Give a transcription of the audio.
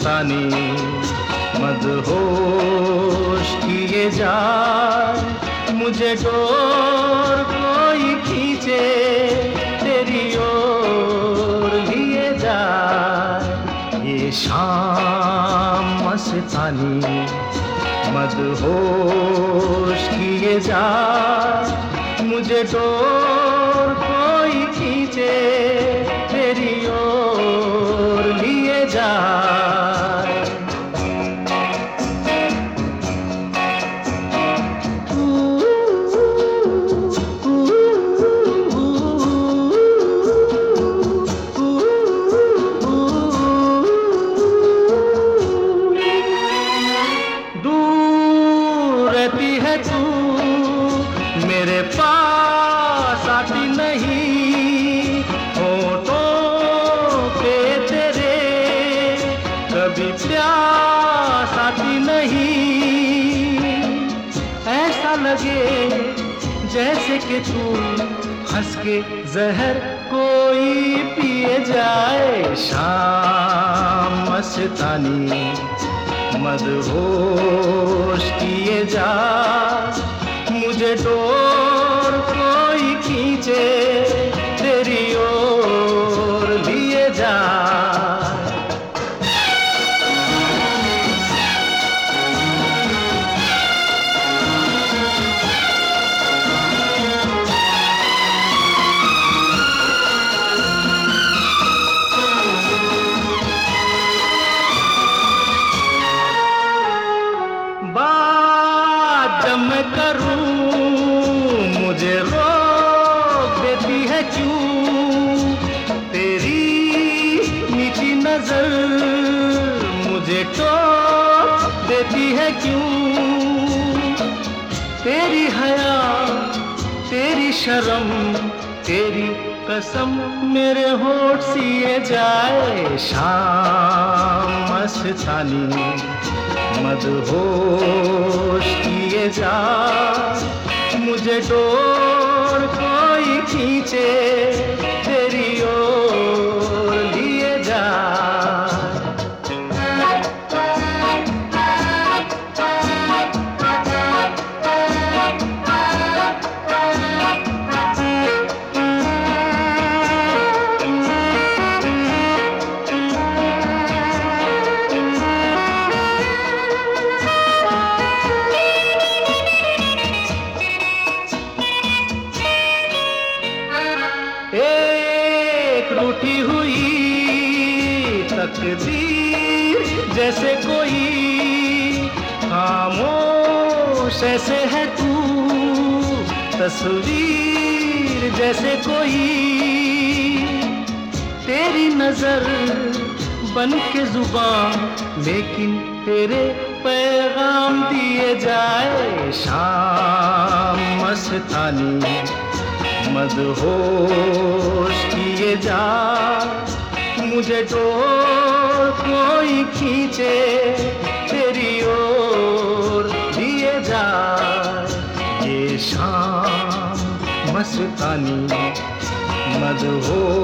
मस्तानी मदहोश किए जाए, मुझे डोर कोई खींचे तेरी ओर लिए जाए। ये शाम मस्तानी मदहोश किए जाए, मुझे डोर कोई खींचे तेरी ओर लिए जाए। दूर रहती है तू, मेरे पास आती नहीं, होठों पे तेरे कभी प्यास आती नहीं। ऐसा लगे जैसे कि तू हंस के जहर कोई पिए जाए। शाम मस्तानी मदहोश किए जा, मुझे डोर कोई खींचे तेरी ओर लिए जा। बात जब मैं करूं मुझे रोक देती है क्यों, तेरी नीची नजर मुझे टोक देती है क्यों। तेरी हया तेरी शर्म तेरी कसम मेरे होठ सिए जाए। शाम मस्तानी मदहोश किए जा, मुझे डोर कोई खींचे तेरी ओर लिए जा। एक रूठी हुई तकदीर जैसे कोई, खामोश ऐसे है तू तस्वीर जैसे कोई। तेरी नजर बन के जुबान लेकिन तेरे पैगाम दिए जाए। शाम मस्तानी मदहोश किए जा, मुझे डोर कोई खींचे तेरी ओर लिए जा। ये शाम मस्तानी मदहोश